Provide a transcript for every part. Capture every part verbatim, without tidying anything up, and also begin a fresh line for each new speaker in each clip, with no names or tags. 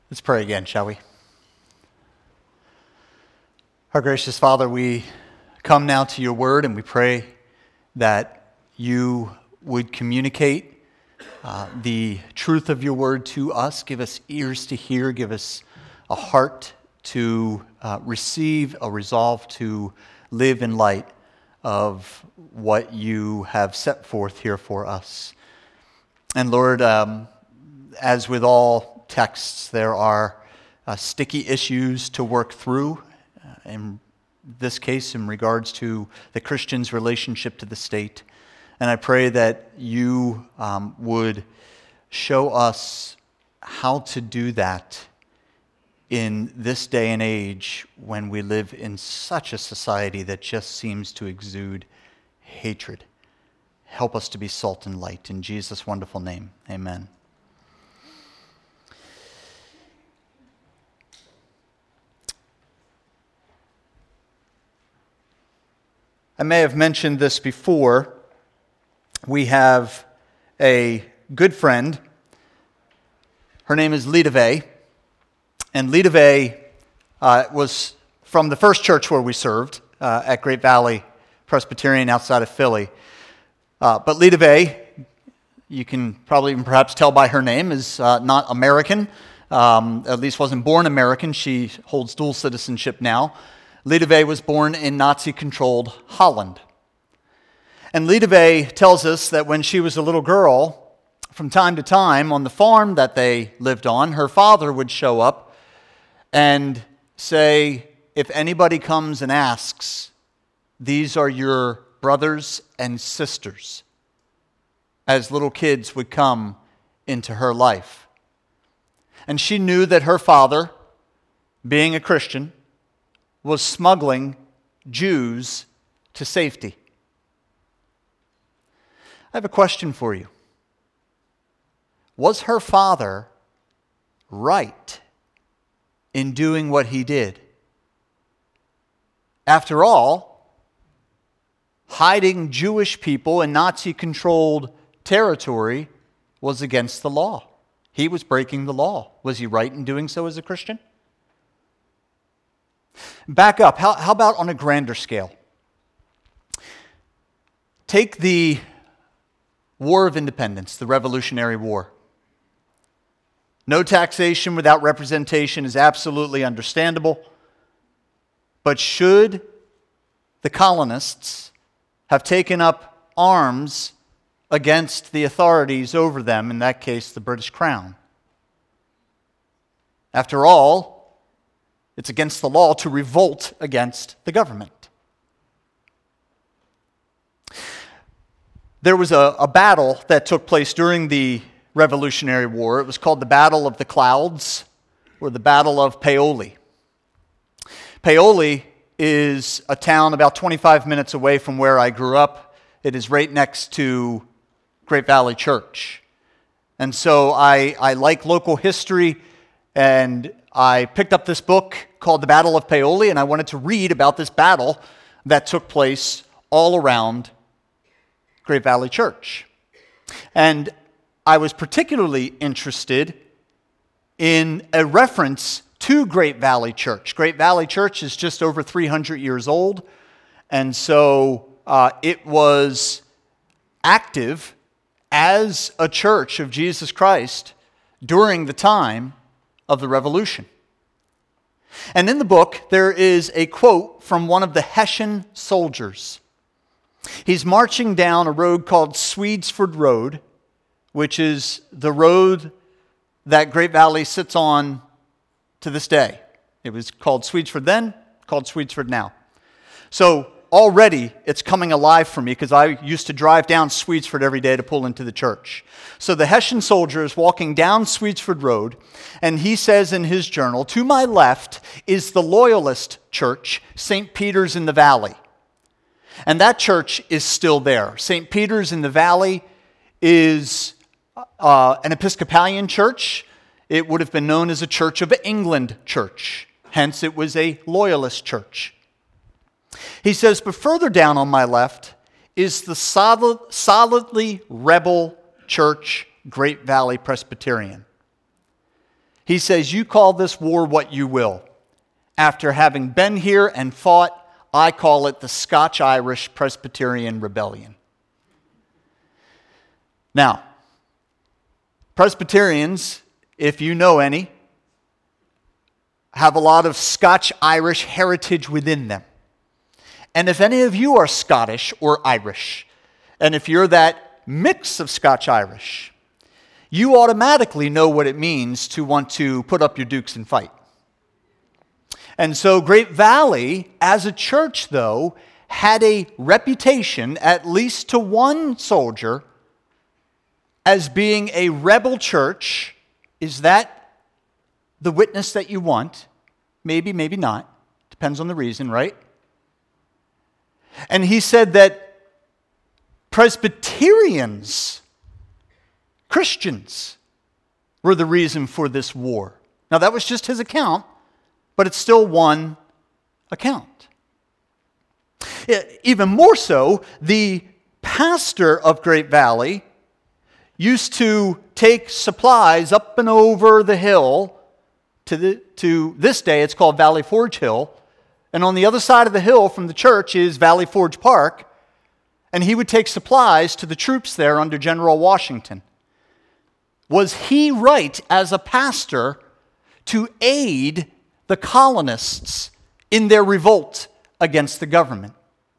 Let's pray again, shall we? Our gracious Father, we come now to your word and we pray that you would communicate uh, the truth of your word to us. Give us ears to hear, give us a heart to uh, receive, a resolve to live in light of what you have set forth here for us. And Lord, um, as with all texts, there are uh, sticky issues to work through. Uh, in this case, in regards to the Christian's relationship to the state. And I pray that you um, would show us how to do that in this day and age when we live in such a society that just seems to exude hatred. Help us to be salt and light. In Jesus' wonderful name, amen. I may have mentioned this before. We have a good friend. Her name is Lita Vey. And Lita Vey uh, was from the first church where we served uh, at Great Valley Presbyterian outside of Philly. Uh, but Lita Vey, you can probably even perhaps tell by her name, is uh, not American. Um, at least wasn't born American. She holds dual citizenship now. Lita Vey was born in Nazi-controlled Holland. And Lita Vey tells us that when she was a little girl, from time to time on the farm that they lived on, her father would show up and say, if anybody comes and asks, these are your brothers and sisters, as little kids would come into her life. And she knew that her father, being a Christian, was smuggling Jews to safety. I have a question for you. Was her father right in doing what he did? After all, hiding Jewish people in Nazi-controlled territory was against the law. He was breaking the law. Was he right in doing so as a Christian? Back up. How, how about on a grander scale? Take the War of Independence, the Revolutionary War. No taxation without representation is absolutely understandable. But should the colonists have taken up arms against the authorities over them, in that case, the British Crown? After all, it's against the law to revolt against the government. There was a, a battle that took place during the Revolutionary War. It was called the Battle of the Clouds, or the Battle of Paoli. Paoli is a town about twenty-five minutes away from where I grew up. It is right next to Great Valley Church. And so I, I like local history, and I picked up this book called The Battle of Paoli, and I wanted to read about this battle that took place all around Great Valley Church. And I was particularly interested in a reference to Great Valley Church. Great Valley Church is just over three hundred years old, and so uh, it was active as a church of Jesus Christ during the time of the Revolution. And in the book, there is a quote from one of the Hessian soldiers. He's marching down a road called Swedesford Road, which is the road that Great Valley sits on to this day. It was called Swedesford then, called Swedesford now. So already it's coming alive for me because I used to drive down Swedesford every day to pull into the church. So the Hessian soldier is walking down Swedesford Road, and he says in his journal, to my left is the Loyalist church, Saint Peter's in the Valley. And that church is still there. Saint Peter's in the Valley is uh, an Episcopalian church. It would have been known as a Church of England church. Hence, it was a Loyalist church. He says, but further down on my left is the solid, solidly rebel church, Great Valley Presbyterian. He says, you call this war what you will. After having been here and fought, I call it the Scotch-Irish Presbyterian Rebellion. Now, Presbyterians, if you know any, have a lot of Scotch-Irish heritage within them. And if any of you are Scottish or Irish, and if you're that mix of Scotch-Irish, you automatically know what it means to want to put up your dukes and fight. And so Great Valley, as a church, though, had a reputation, at least to one soldier, as being a rebel church. Is that the witness that you want? Maybe, maybe not. Depends on the reason, right? And he said that Presbyterians, Christians, were the reason for this war. Now, that was just his account, but it's still one account. Even more so, the pastor of Great Valley used to take supplies up and over the hill to, the, to this day, it's called Valley Forge Hill. And on the other side of the hill from the church is Valley Forge Park. And he would take supplies to the troops there under General Washington. Was he right as a pastor to aid the colonists in their revolt against the government?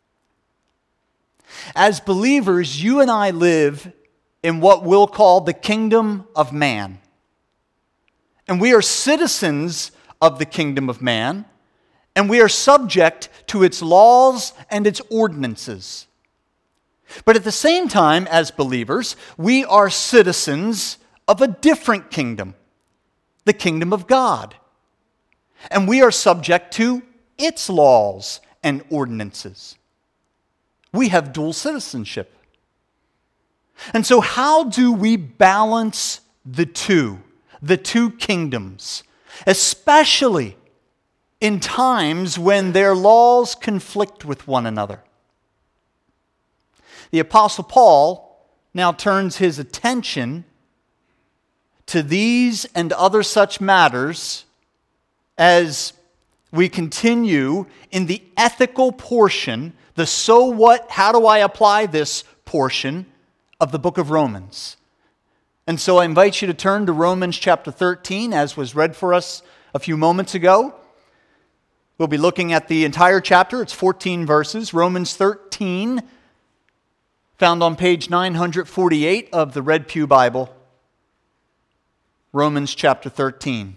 As believers, you and I live in what we'll call the kingdom of man. And we are citizens of the kingdom of man, and we are subject to its laws and its ordinances. But at the same time, as believers, we are citizens of a different kingdom, the kingdom of God. And we are subject to its laws and ordinances. We have dual citizenship. And so how do we balance the two, the two kingdoms, especially in times when their laws conflict with one another? The Apostle Paul now turns his attention to these and other such matters as we continue in the ethical portion, the so what, how do I apply this portion of the book of Romans. And so I invite you to turn to Romans chapter thirteen, as was read for us a few moments ago. We'll be looking at the entire chapter. It's fourteen verses. Romans thirteen, found on page nine forty-eight of the Red Pew Bible. Romans chapter thirteen.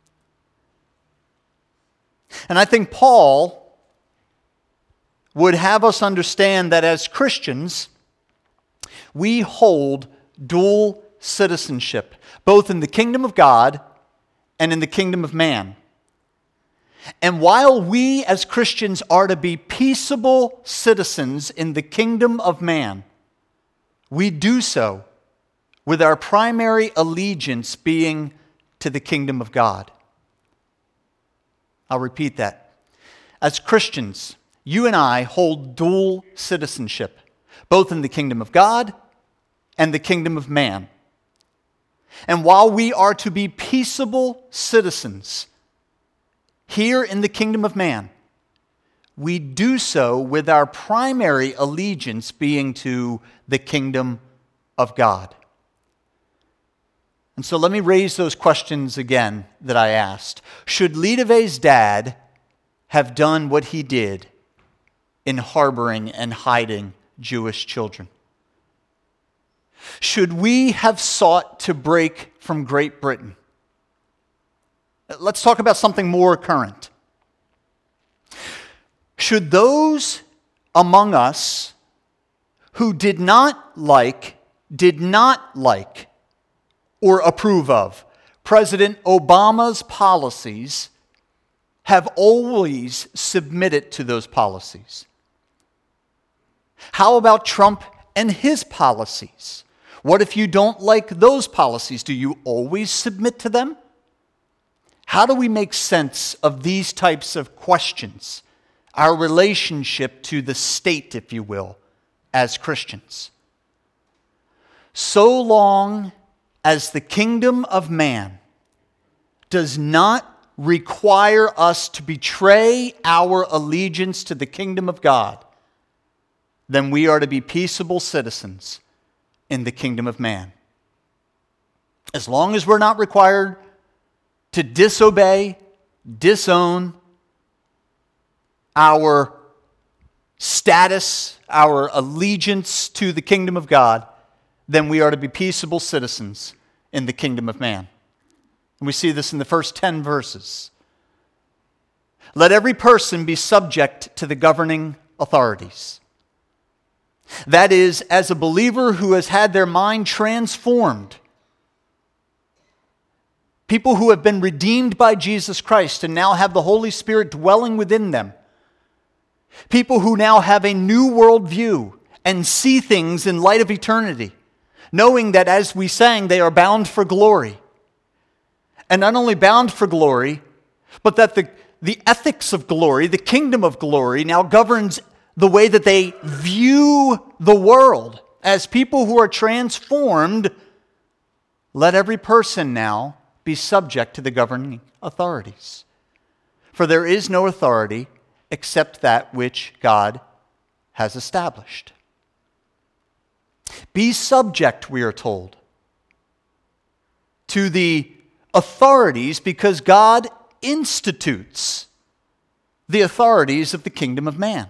And I think Paul would have us understand that as Christians, we hold dual citizenship, both in the kingdom of God and in the kingdom of man. And while we as Christians are to be peaceable citizens in the kingdom of man, we do so with our primary allegiance being to the kingdom of God. I'll repeat that. As Christians, you and I hold dual citizenship, both in the kingdom of God and the kingdom of man. And while we are to be peaceable citizens here in the kingdom of man, we do so with our primary allegiance being to the kingdom of God. And so let me raise those questions again that I asked. Should Ledave's dad have done what he did in harboring and hiding Jewish children? Should we have sought to break from Great Britain? Let's talk about something more current. Should those among us who did not like, did not like, or approve of President Obama's policies have always submitted to those policies? How about Trump and his policies? What if you don't like those policies? Do you always submit to them? How do we make sense of these types of questions? Our relationship to the state, if you will, as Christians. So long as the kingdom of man does not require us to betray our allegiance to the kingdom of God, then we are to be peaceable citizens in the kingdom of man. As long as we're not required to disobey, disown our status, our allegiance to the kingdom of God, then we are to be peaceable citizens in the kingdom of man. And we see this in the first ten verses. Let every person be subject to the governing authorities. That is, as a believer who has had their mind transformed, people who have been redeemed by Jesus Christ and now have the Holy Spirit dwelling within them, people who now have a new worldview and see things in light of eternity, knowing that, as we sang, they are bound for glory. And not only bound for glory, but that the, the ethics of glory, the kingdom of glory, now governs the way that they view the world. As people who are transformed, let every person now be subject to the governing authorities. For there is no authority except that which God has established. Be subject, we are told, to the authorities because God institutes the authorities of the kingdom of man.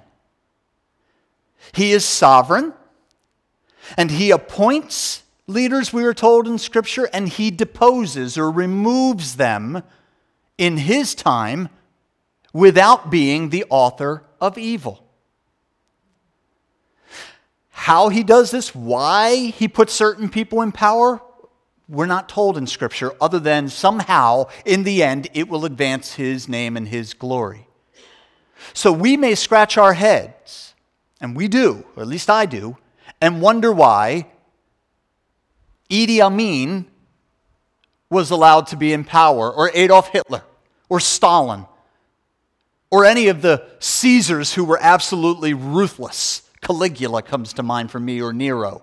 He is sovereign, and He appoints leaders, we are told in Scripture, and He deposes or removes them in His time without being the author of evil. How He does this, why He puts certain people in power, we're not told in Scripture, other than somehow, in the end, it will advance His name and His glory. So we may scratch our heads, and we do, or at least I do, and wonder why Idi Amin was allowed to be in power, or Adolf Hitler, or Stalin, or any of the Caesars who were absolutely ruthless. Caligula comes to mind for me, or Nero.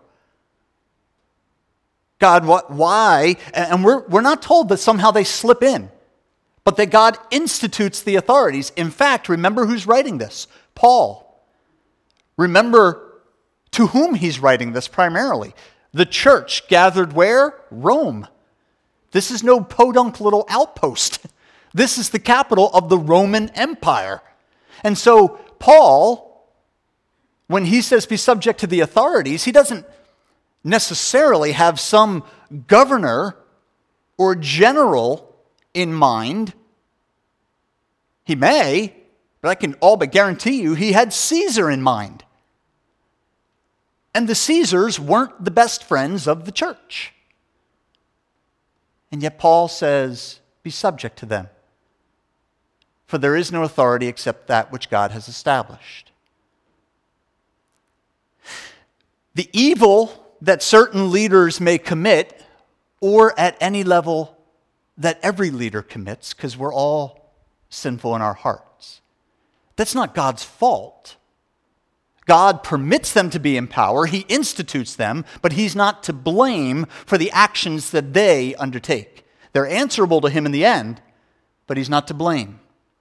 God, what, why? And we're, we're not told that somehow they slip in, but that God institutes the authorities. In fact, remember who's writing this? Paul. Remember to whom he's writing this primarily. The church gathered where? Rome. This is no podunk little outpost. This is the capital of the Roman Empire. And so Paul, when he says be subject to the authorities, he doesn't necessarily have some governor or general in mind. He may, but I can all but guarantee you he had Caesar in mind. And the Caesars weren't the best friends of the church. And yet Paul says, be subject to them. For there is no authority except that which God has established. The evil that certain leaders may commit, or at any level that every leader commits, because we're all sinful in our hearts, that's not God's fault. God permits them to be in power, He institutes them, but He's not to blame for the actions that they undertake. They're answerable to Him in the end, but He's not to blame.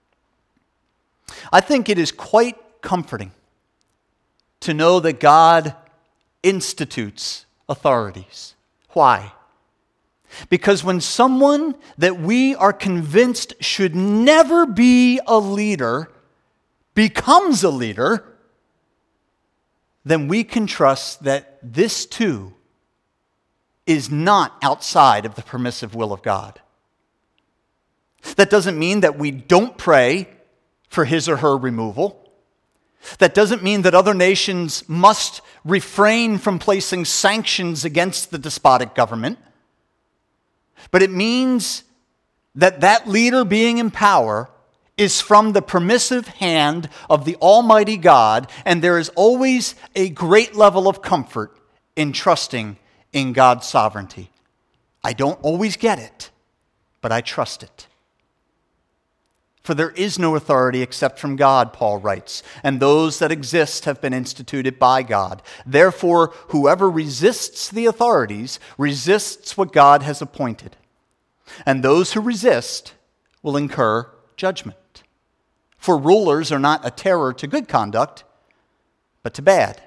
I think it is quite comforting to know that God institutes authorities. Why? Because when someone that we are convinced should never be a leader becomes a leader, then we can trust that this too is not outside of the permissive will of God. That doesn't mean that we don't pray for his or her removal. That doesn't mean that other nations must refrain from placing sanctions against the despotic government. But it means that that leader being in power is from the permissive hand of the Almighty God, and there is always a great level of comfort in trusting in God's sovereignty. I don't always get it, but I trust it. For there is no authority except from God, Paul writes, and those that exist have been instituted by God. Therefore, whoever resists the authorities resists what God has appointed. and those who resist will incur judgment. For rulers are not a terror to good conduct, but to bad.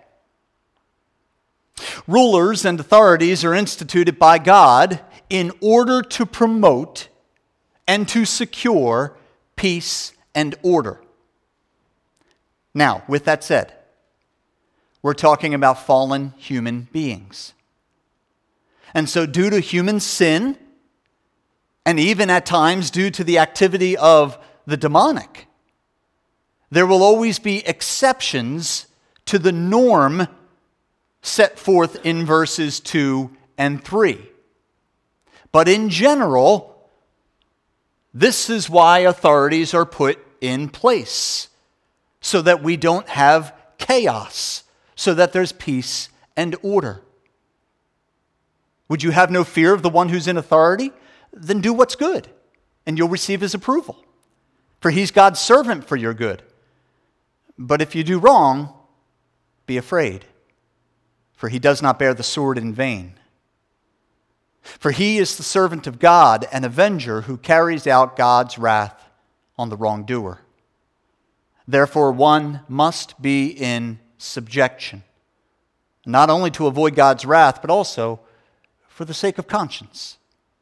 Rulers and authorities are instituted by God in order to promote and to secure peace and order. Now, with that said, we're talking about fallen human beings. And so due to human sin, and even at times due to the activity of the demonic, there will always be exceptions to the norm set forth in verses two and three. But in general, this is why authorities are put in place, so that we don't have chaos, so that there's peace and order. Would you have no fear of the one who's in authority? Then do what's good, and you'll receive his approval. For he's God's servant for your good. But if you do wrong, be afraid, for he does not bear the sword in vain. For he is the servant of God, an avenger who carries out God's wrath on the wrongdoer. Therefore, one must be in subjection, not only to avoid God's wrath, but also for the sake of conscience.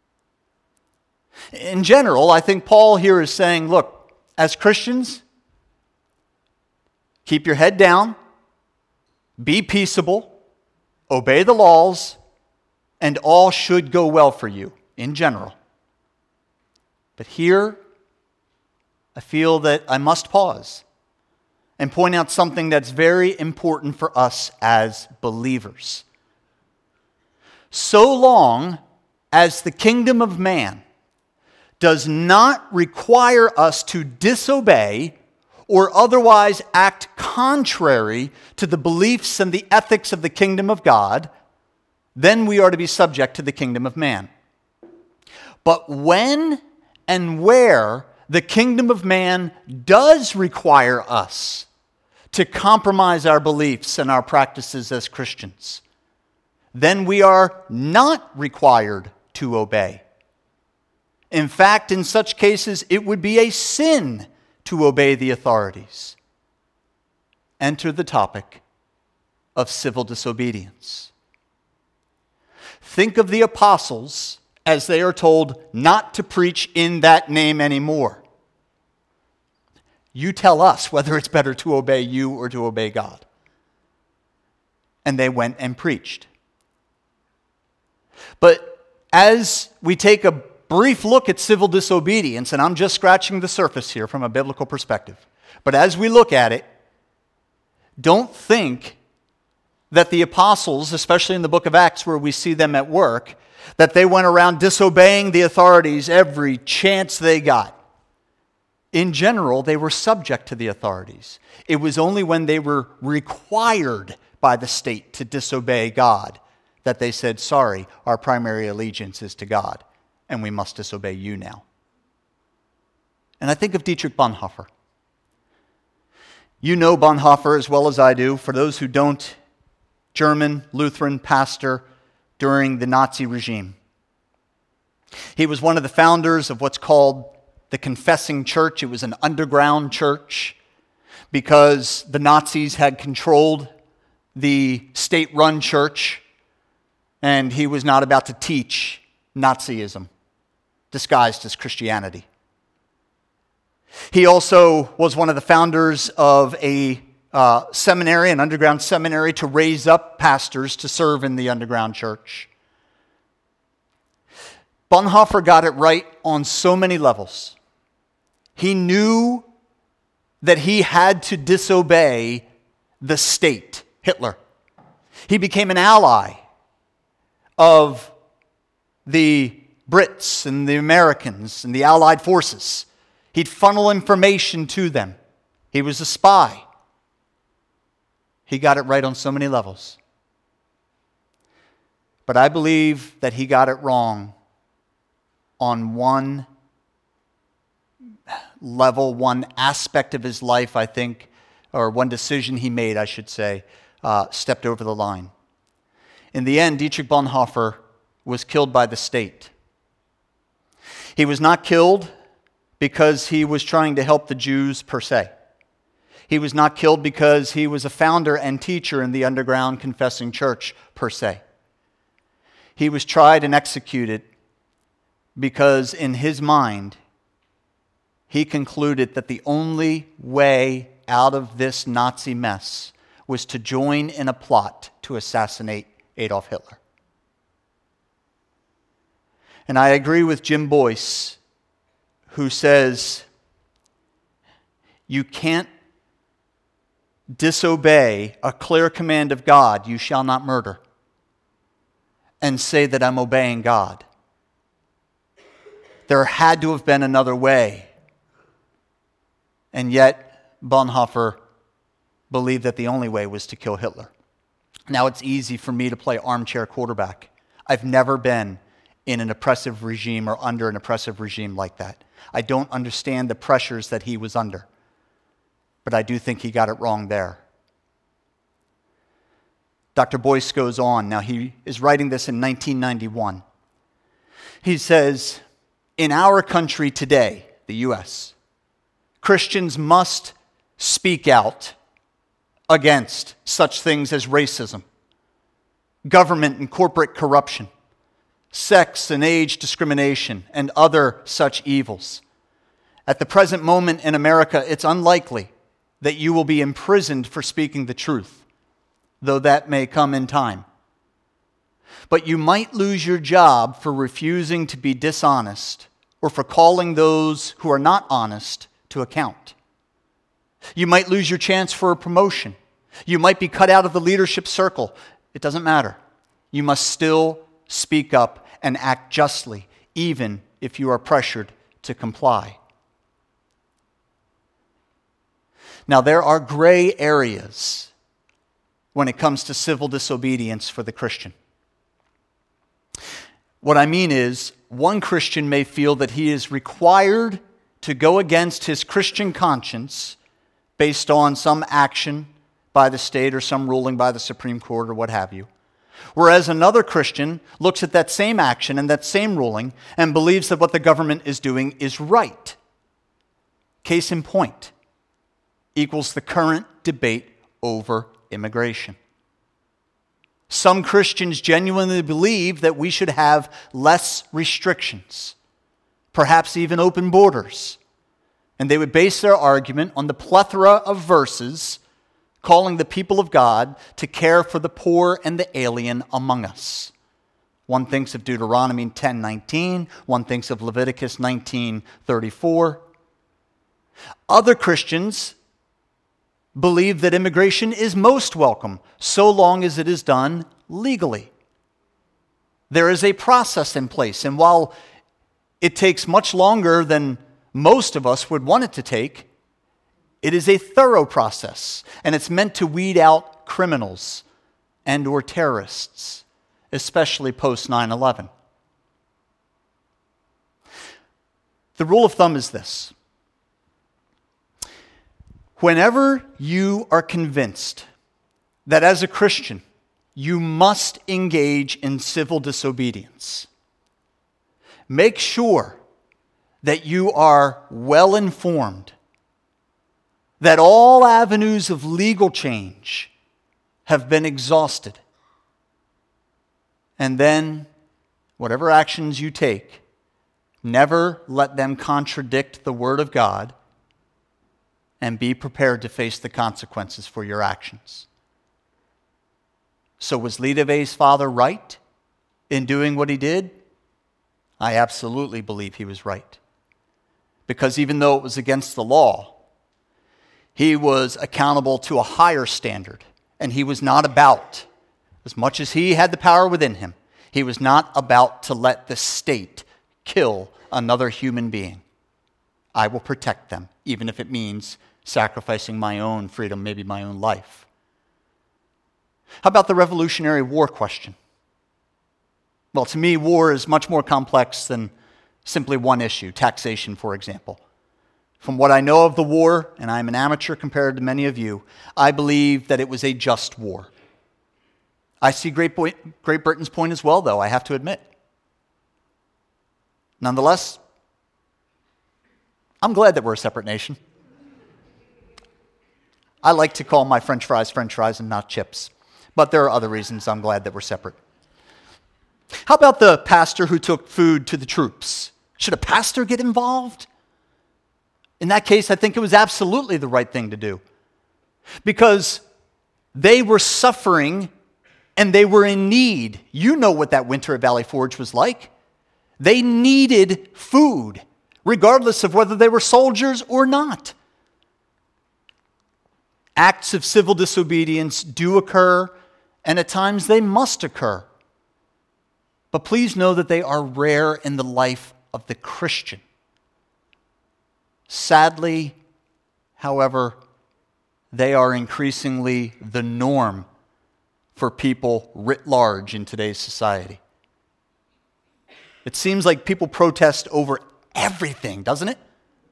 In general, I think Paul here is saying, look, as Christians, keep your head down, be peaceable, obey the laws, and all should go well for you in general. But here, I feel that I must pause and point out something that's very important for us as believers. So long as the kingdom of man does not require us to disobey or otherwise act contrary to the beliefs and the ethics of the kingdom of God, then we are to be subject to the kingdom of man. But when and where the kingdom of man does require us to compromise our beliefs and our practices as Christians, then we are not required to obey. In fact, in such cases, it would be a sin to obey the authorities. Enter the topic of civil disobedience. Think of the apostles as they are told not to preach in that name anymore. You tell us whether it's better to obey you or to obey God. And they went and preached. But as we take a brief look at civil disobedience, and I'm just scratching the surface here from a biblical perspective, but as we look at it, don't think that the apostles, especially in the book of Acts where we see them at work, that they went around disobeying the authorities every chance they got. In general, they were subject to the authorities. It was only when they were required by the state to disobey God that they said, sorry, our primary allegiance is to God, and we must disobey you now. And I think of Dietrich Bonhoeffer. You know Bonhoeffer as well as I do. For those who don't, German Lutheran pastor during the Nazi regime. He was one of the founders of what's called the Confessing Church. It was an underground church because the Nazis had controlled the state-run church, and he was not about to teach Nazism disguised as Christianity. He also was one of the founders of a uh, seminary, an underground seminary, to raise up pastors to serve in the underground church. Bonhoeffer got it right on so many levels. He knew that he had to disobey the state, Hitler. He became an ally of the Brits and the Americans and the Allied forces. He'd funnel information to them. He was a spy. He got it right on so many levels. But I believe that he got it wrong on one level, one aspect of his life, I think, or one decision he made, I should say, uh, stepped over the line. In the end, Dietrich Bonhoeffer was killed by the state. He was not killed because he was trying to help the Jews per se. He was not killed because he was a founder and teacher in the underground confessing church per se. He was tried and executed because in his mind, he concluded that the only way out of this Nazi mess was to join in a plot to assassinate Adolf Hitler. And I agree with Jim Boyce, who says, you can't disobey a clear command of God, you shall not murder, and say that I'm obeying God. There had to have been another way. And yet, Bonhoeffer believed that the only way was to kill Hitler. Now, it's easy for me to play armchair quarterback. I've never been in an oppressive regime or under an oppressive regime like that. I don't understand the pressures that he was under. But I do think he got it wrong there. Doctor Boyce goes on. Now, he is writing this in nineteen ninety-one. He says, in our country today, the U S, Christians must speak out against such things as racism, government and corporate corruption, sex and age discrimination, and other such evils. At the present moment in America, it's unlikely that you will be imprisoned for speaking the truth, though that may come in time. But you might lose your job for refusing to be dishonest or for calling those who are not honest to account. You might lose your chance for a promotion. You might be cut out of the leadership circle. It doesn't matter. You must still speak up and act justly, even if you are pressured to comply. Now, there are gray areas when it comes to civil disobedience for the Christian. What I mean is, one Christian may feel that he is required to go against his Christian conscience based on some action by the state or some ruling by the Supreme Court or what have you. Whereas another Christian looks at that same action and that same ruling and believes that what the government is doing is right. Case in point equals the current debate over immigration. Some Christians genuinely believe that we should have less restrictions, perhaps even open borders. And they would base their argument on the plethora of verses calling the people of God to care for the poor and the alien among us. One thinks of Deuteronomy ten nineteen, one thinks of Leviticus nineteen thirty-four. Other Christians believe that immigration is most welcome, so long as it is done legally. There is a process in place, and while it takes much longer than most of us would want it to take, it is a thorough process, and it's meant to weed out criminals and or terrorists, especially post nine eleven. The rule of thumb is this. Whenever you are convinced that as a Christian, you must engage in civil disobedience, make sure that you are well informed, that all avenues of legal change have been exhausted, and then whatever actions you take, never let them contradict the Word of God, and be prepared to face the consequences for your actions. So was Ledeve's father right in doing what he did? I absolutely believe he was right. Because even though it was against the law, he was accountable to a higher standard. And he was not about, as much as he had the power within him, he was not about to let the state kill another human being. I will protect them, even if it means sacrificing my own freedom, maybe my own life. How about the Revolutionary War question? Well, to me, war is much more complex than simply one issue, taxation, for example. From what I know of the war, and I'm an amateur compared to many of you, I believe that it was a just war. I see Great, Great Britain's point as well, though, I have to admit. Nonetheless, I'm glad that we're a separate nation. I like to call my French fries French fries and not chips. But there are other reasons I'm glad that we're separate. How about the pastor who took food to the troops? Should a pastor get involved? In that case, I think it was absolutely the right thing to do. Because they were suffering and they were in need. You know what that winter at Valley Forge was like. They needed food, regardless of whether they were soldiers or not. Acts of civil disobedience do occur, and at times they must occur. But please know that they are rare in the life of the Christian. Sadly, however, they are increasingly the norm for people writ large in today's society. It seems like people protest over everything, doesn't it?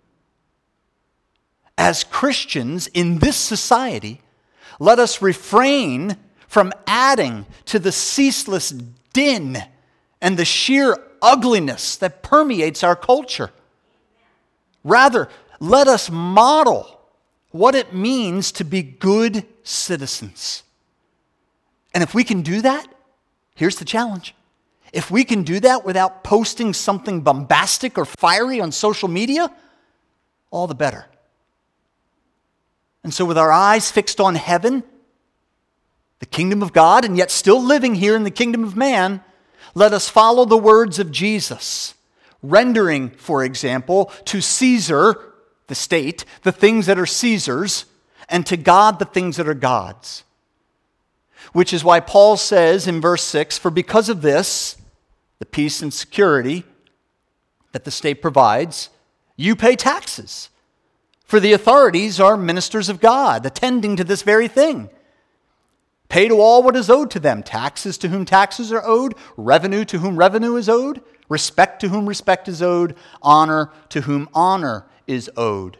As Christians in this society, let us refrain from adding to the ceaseless din and the sheer ugliness that permeates our culture. Rather, let us model what it means to be good citizens. And if we can do that, here's the challenge. If we can do that without posting something bombastic or fiery on social media, all the better. And so with our eyes fixed on heaven, the kingdom of God, and yet still living here in the kingdom of man, let us follow the words of Jesus, rendering, for example, to Caesar, the state, the things that are Caesar's, and to God the things that are God's. Which is why Paul says in verse six, for because of this, the peace and security that the state provides, you pay taxes. For the authorities are ministers of God, attending to this very thing. Pay to all what is owed to them, taxes to whom taxes are owed, revenue to whom revenue is owed, respect to whom respect is owed, honor to whom honor is owed.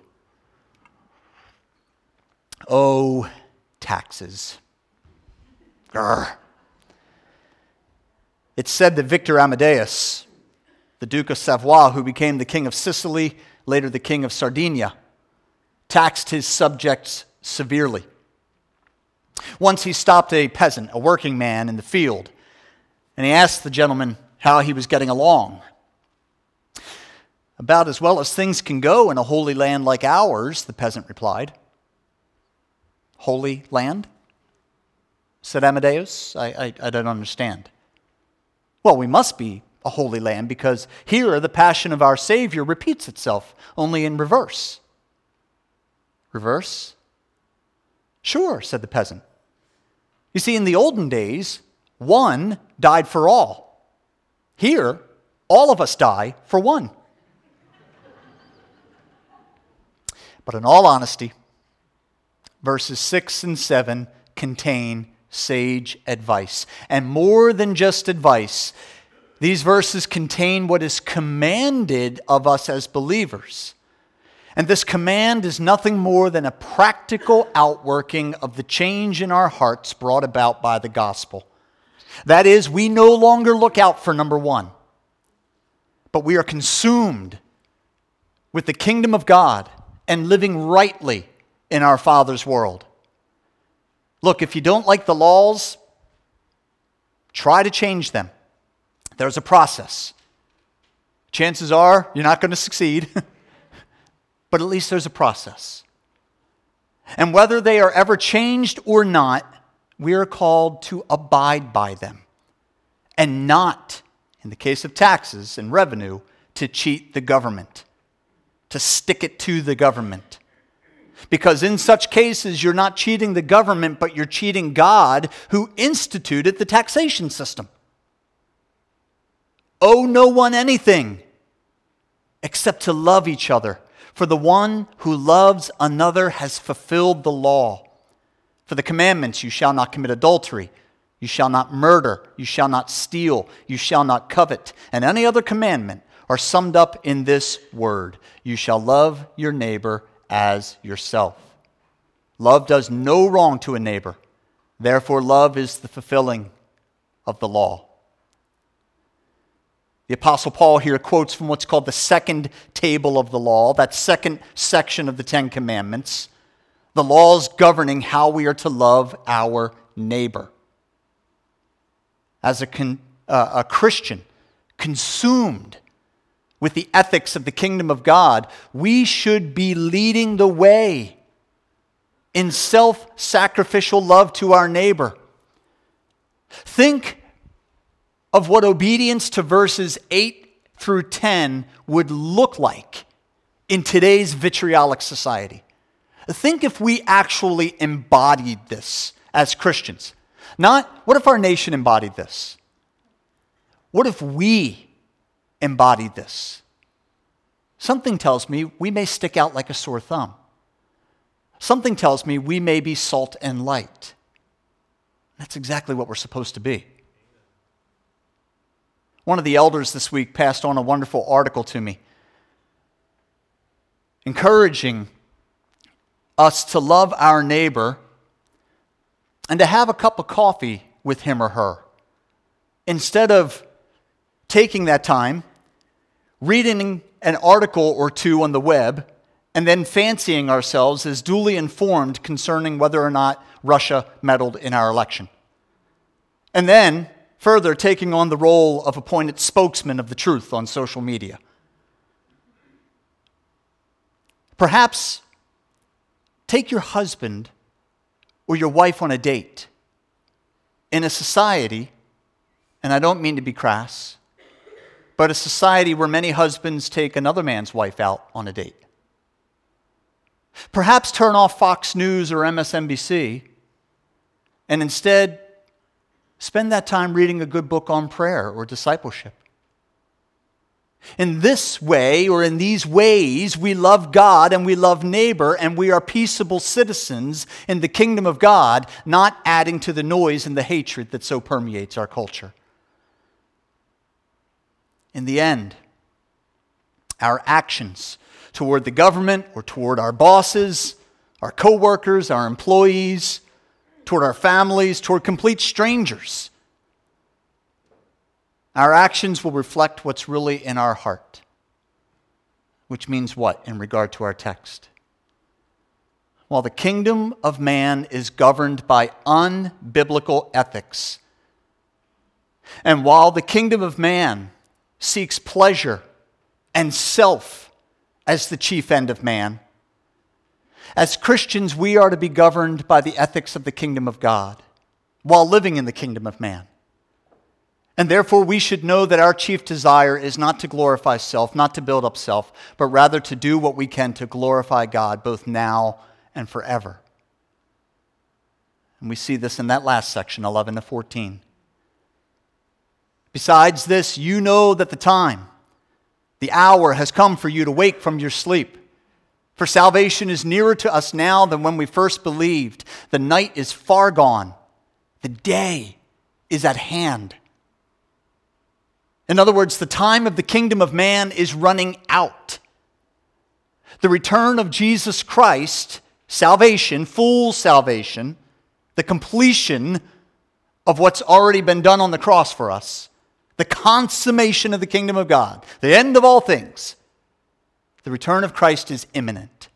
Oh, taxes. Grr. It's said that Victor Amadeus, the Duke of Savoy, who became the king of Sicily, later the king of Sardinia, taxed his subjects severely. Once he stopped a peasant, a working man in the field, and he asked the gentleman how he was getting along. About as well as things can go in a holy land like ours, the peasant replied. Holy land? Said Amadeus. I, I, I don't understand. Well, we must be a holy land because here the passion of our Savior repeats itself, only in reverse. Reverse? Sure, said the peasant. You see, in the olden days, one died for all. Here, all of us die for one. But in all honesty, verses six and seven contain sage advice. And more than just advice, these verses contain what is commanded of us as believers. And this command is nothing more than a practical outworking of the change in our hearts brought about by the gospel. That is, we no longer look out for number one, but we are consumed with the kingdom of God and living rightly in our Father's world. Look, if you don't like the laws, try to change them. There's a process. Chances are you're not going to succeed. But at least there's a process. And whether they are ever changed or not, we are called to abide by them. And not, in the case of taxes and revenue, to cheat the government. To stick it to the government. Because in such cases, you're not cheating the government, but you're cheating God who instituted the taxation system. Owe no one anything except to love each other. For the one who loves another has fulfilled the law. For the commandments, you shall not commit adultery, you shall not murder, you shall not steal, you shall not covet, and any other commandment are summed up in this word: you shall love your neighbor as yourself. Love does no wrong to a neighbor. Therefore, love is the fulfilling of the law. The Apostle Paul here quotes from what's called the second table of the law, that second section of the Ten Commandments, the laws governing how we are to love our neighbor. As a, con, uh, a Christian, consumed with the ethics of the kingdom of God, we should be leading the way in self-sacrificial love to our neighbor. Think of what obedience to verses eight through ten would look like in today's vitriolic society. Think if we actually embodied this as Christians. Not, what if our nation embodied this? What if we embodied this? Something tells me we may stick out like a sore thumb. Something tells me we may be salt and light. That's exactly what we're supposed to be. One of the elders this week passed on a wonderful article to me, encouraging us to love our neighbor and to have a cup of coffee with him or her, instead of taking that time, reading an article or two on the web, and then fancying ourselves as duly informed concerning whether or not Russia meddled in our election. And then, further, taking on the role of appointed spokesman of the truth on social media. Perhaps take your husband or your wife on a date in a society, and I don't mean to be crass, but a society where many husbands take another man's wife out on a date. Perhaps turn off Fox News or M S N B C and instead spend that time reading a good book on prayer or discipleship. In this way, or in these ways, we love God and we love neighbor, and we are peaceable citizens in the kingdom of God, not adding to the noise and the hatred that so permeates our culture. In the end, our actions toward the government or toward our bosses, our co-workers, our employees, toward our families, toward complete strangers, our actions will reflect what's really in our heart. Which means what in regard to our text? While the kingdom of man is governed by unbiblical ethics, and while the kingdom of man seeks pleasure and self as the chief end of man, as Christians we are to be governed by the ethics of the kingdom of God while living in the kingdom of man. And therefore, we should know that our chief desire is not to glorify self, not to build up self, but rather to do what we can to glorify God both now and forever. And we see this in that last section, eleven to fourteen. Besides this, you know that the time, the hour has come for you to wake from your sleep. For salvation is nearer to us now than when we first believed. The night is far gone. The day is at hand. In other words, the time of the kingdom of man is running out. The return of Jesus Christ, salvation, full salvation, the completion of what's already been done on the cross for us, the consummation of the kingdom of God, the end of all things, the return of Christ is imminent.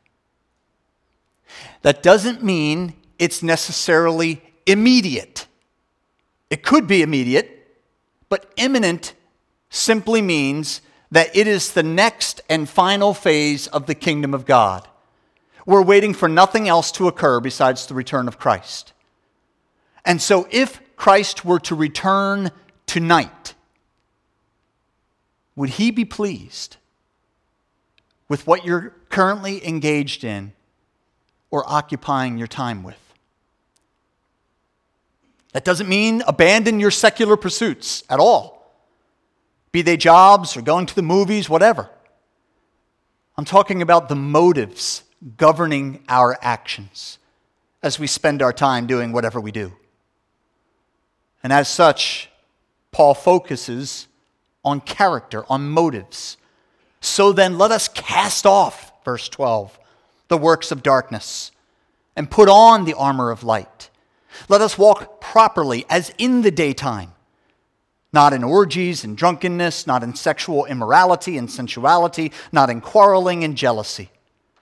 That doesn't mean it's necessarily immediate. It could be immediate, but imminent simply means that it is the next and final phase of the kingdom of God. We're waiting for nothing else to occur besides the return of Christ. And so if Christ were to return tonight, would he be pleased with what you're currently engaged in or occupying your time with? That doesn't mean abandon your secular pursuits at all. Be they jobs or going to the movies, whatever. I'm talking about the motives governing our actions as we spend our time doing whatever we do. And as such, Paul focuses on character, on motives. So then let us cast off, verse twelve, the works of darkness and put on the armor of light. Let us walk properly as in the daytime, Not in orgies and drunkenness, not in sexual immorality and sensuality, not in quarreling and jealousy.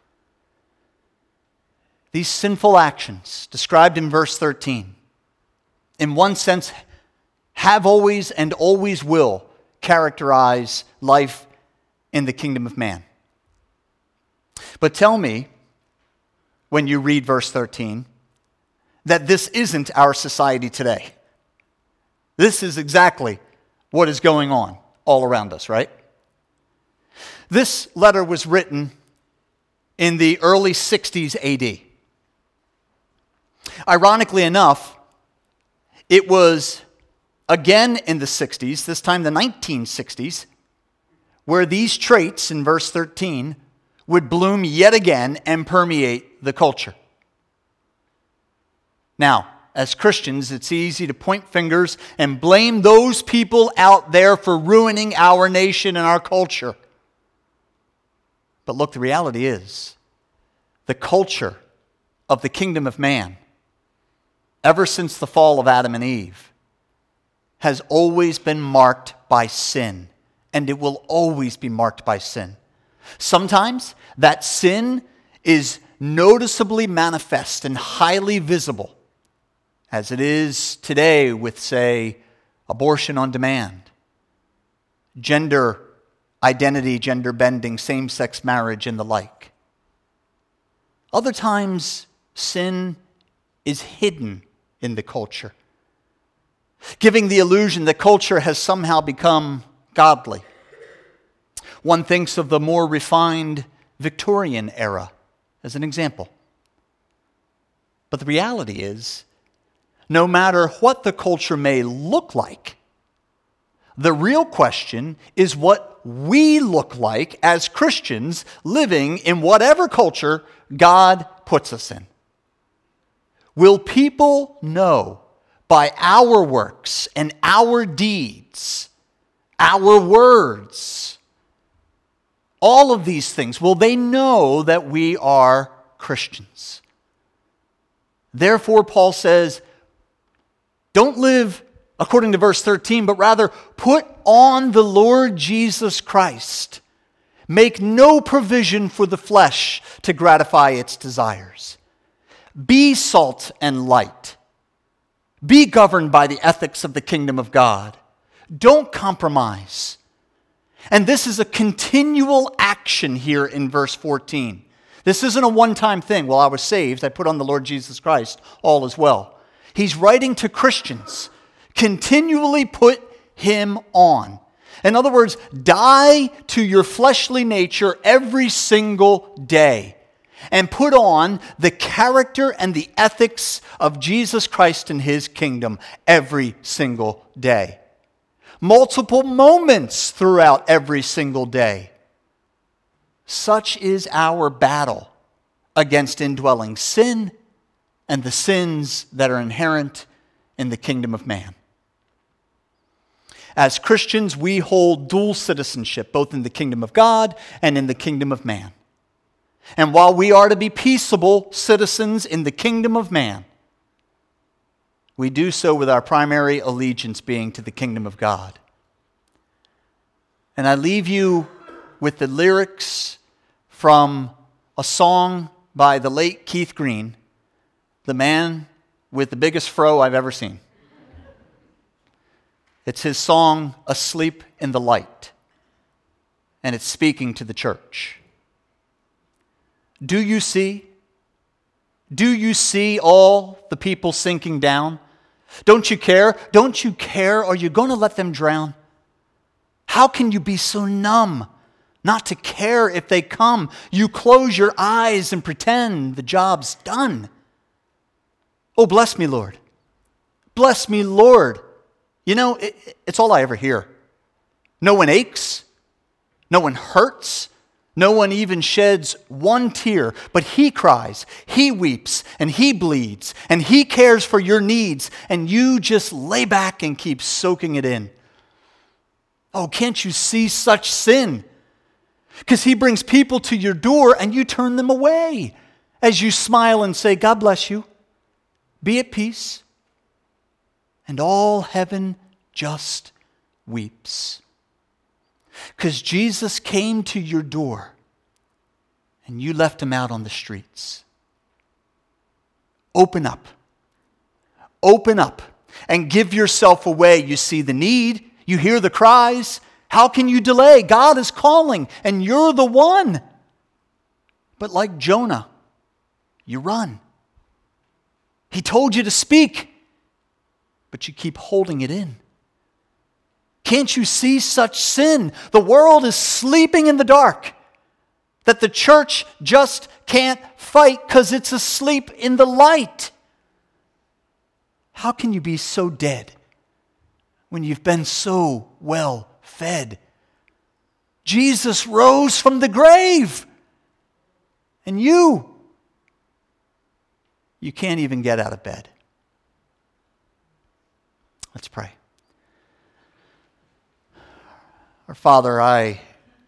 These sinful actions, described in verse thirteen, in one sense, have always and always will characterize life in the kingdom of man. But tell me, when you read verse thirteen, that this isn't our society today. This is exactly what is going on all around us, right? This letter was written in the early sixties A D. Ironically enough, it was again in the sixties, this time the nineteen sixties, where these traits in verse thirteen would bloom yet again and permeate the culture. Now, as Christians, it's easy to point fingers and blame those people out there for ruining our nation and our culture. But look, the reality is, the culture of the kingdom of man, ever since the fall of Adam and Eve, has always been marked by sin, and it will always be marked by sin. Sometimes that sin is noticeably manifest and highly visible, as it is today with, say, abortion on demand, gender identity, gender bending, same-sex marriage, and the like. Other times, sin is hidden in the culture, giving the illusion that culture has somehow become godly. One thinks of the more refined Victorian era as an example. But the reality is, no matter what the culture may look like, the real question is what we look like as Christians living in whatever culture God puts us in. Will people know by our works and our deeds, our words, all of these things, will they know that we are Christians? Therefore, Paul says, don't live according to verse thirteen, but rather put on the Lord Jesus Christ. Make no provision for the flesh to gratify its desires. Be salt and light. Be governed by the ethics of the kingdom of God. Don't compromise. And this is a continual action here in verse fourteen. This isn't a one-time thing. Well, I was saved, I put on the Lord Jesus Christ, all is well. He's writing to Christians. Continually put him on. In other words, die to your fleshly nature every single day and put on the character and the ethics of Jesus Christ and his kingdom every single day. Multiple moments throughout every single day. Such is our battle against indwelling sin and the sins that are inherent in the kingdom of man. As Christians, we hold dual citizenship, both in the kingdom of God and in the kingdom of man. And while we are to be peaceable citizens in the kingdom of man, we do so with our primary allegiance being to the kingdom of God. And I leave you with the lyrics from a song by the late Keith Green, the man with the biggest fro I've ever seen. It's his song, Asleep in the Light, and it's speaking to the church. Do you see? Do you see all the people sinking down? Don't you care? Don't you care? Are you going to let them drown? How can you be so numb not to care if they come? You close your eyes and pretend the job's done. Oh, bless me, Lord. Bless me, Lord. You know, it, it's all I ever hear. No one aches. No one hurts. No one even sheds one tear. But he cries, he weeps, and he bleeds, and he cares for your needs, and you just lay back and keep soaking it in. Oh, can't you see such sin? Because he brings people to your door and you turn them away as you smile and say, God bless you. Be at peace. And all heaven just weeps. Because Jesus came to your door and you left him out on the streets. Open up. Open up and give yourself away. You see the need. You hear the cries. How can you delay? God is calling and you're the one. But like Jonah, you run. He told you to speak, but you keep holding it in. Can't you see such sin? The world is sleeping in the dark, that the church just can't fight because it's asleep in the light. How can you be so dead when you've been so well fed? Jesus rose from the grave, and you, you can't even get out of bed. Let's pray. Our Father, I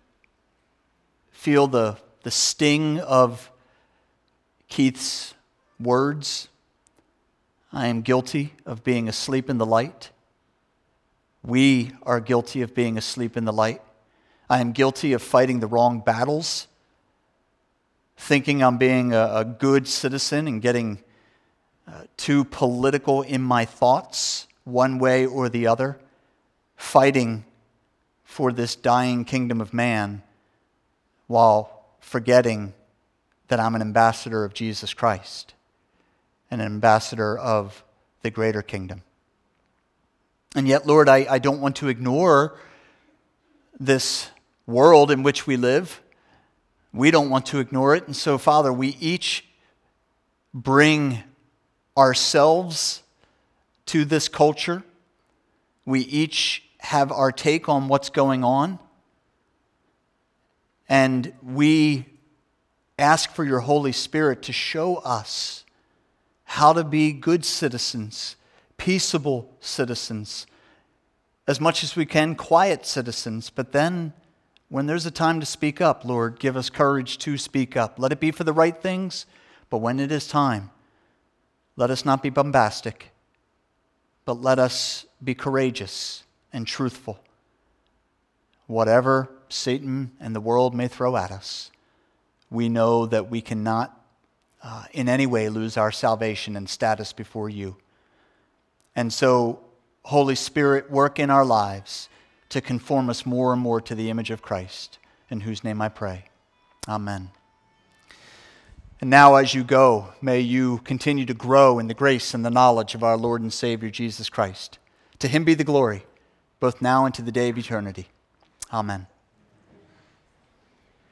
feel the, the sting of Keith's words. I am guilty of being asleep in the light. We are guilty of being asleep in the light. I am guilty of fighting the wrong battles, thinking I'm being a, a good citizen and getting uh, too political in my thoughts, one way or the other, fighting for this dying kingdom of man while forgetting that I'm an ambassador of Jesus Christ and an ambassador of the greater kingdom. And yet, Lord, I, I don't want to ignore this world in which we live. We don't want to ignore it. And so, Father, we each bring ourselves to this culture. We each have our take on what's going on. And we ask for your Holy Spirit to show us how to be good citizens, peaceable citizens, as much as we can, quiet citizens. But then, when there's a time to speak up, Lord, give us courage to speak up. Let it be for the right things, but when it is time, let us not be bombastic, but let us be courageous and truthful. Whatever Satan and the world may throw at us, we know that we cannot uh, in any way lose our salvation and status before you. And so, Holy Spirit, work in our lives to conform us more and more to the image of Christ, in whose name I pray. Amen. And now as you go, may you continue to grow in the grace and the knowledge of our Lord and Savior Jesus Christ. To him be the glory, both now and to the day of eternity. Amen.